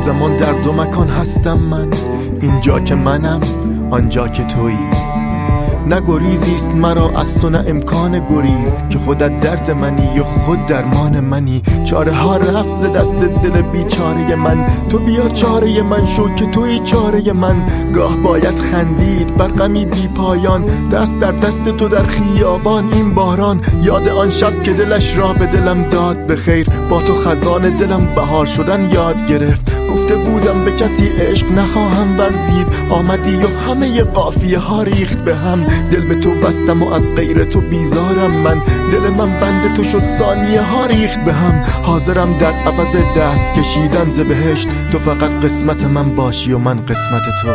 همزمان در دو مکان هستم من، اینجا که منم آنجا که تویی. نه گریزیست مرا از تو نه امکان گریز، که خودت درد منی و خود درمان منی. چاره ها رفت ز دست دل بیچاره من، تو بیا چاره من شو که توی چاره من. گاه باید خندید بر غمی بی پایان، دست در دست تو در خیابان این باران. یاد آن شب که دلش را به دلم داد به خیر، با تو خزان دلم بهار شدن یاد گرفت. گفته بودم به کسی عشق نخواهم ورزید، آمدی و همه قافیه ها ریخت به هم. دل به تو بستم و از غیر تو بیزارم من، دل من بند تو شد ثانیه ها ریخت به هم. حاضرم در عوض دست کشیدن ز بهشت، تو فقط قسمت من باشی و من قسمت تو.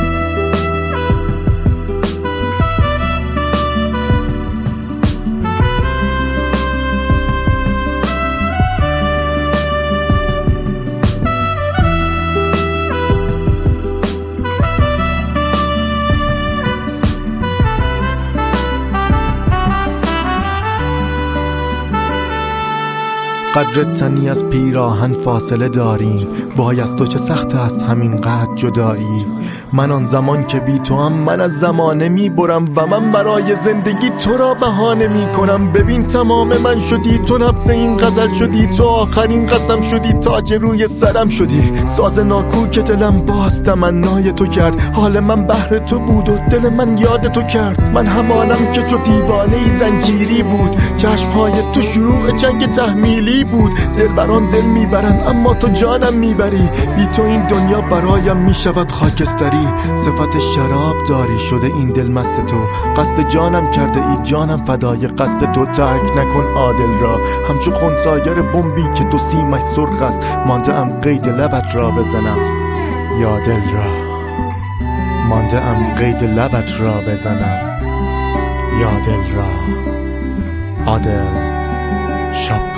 قدر تنی از پیراهن فاصله داریم، وای از تو چه سخت است همین قدر جدایی. من آن زمان که بی تو هم من از زمانه می برم، و من برای زندگی تو را بهانه می کنم. ببین تمام من شدی تو، نبض این غزل شدی تو، آخرین قسم شدی، تاج روی سرم شدی. ساز ناکو که دلم باز تمنای تو کرد، حال من بهر تو بود و دل من یاد تو کرد. من همانم که چو دیوانه زنجیری بود، چشمهای تو شروع جنگ تحمیلی بود. دل بران دل میبرن اما تو جانم میبری، بی تو این دنیا برایم میشود خاکستری. صفت شراب داری شده این دل مست تو، قصد جانم کرده ای جانم فدای قصد تو. ترک نکن عادل را همچو خنثاگر بمبی که تو سیمش سرخ است. مانده ام قید لبت را بزنم یا دل را، مانده ام قید لبت را بزنم یا دل را. عادل شب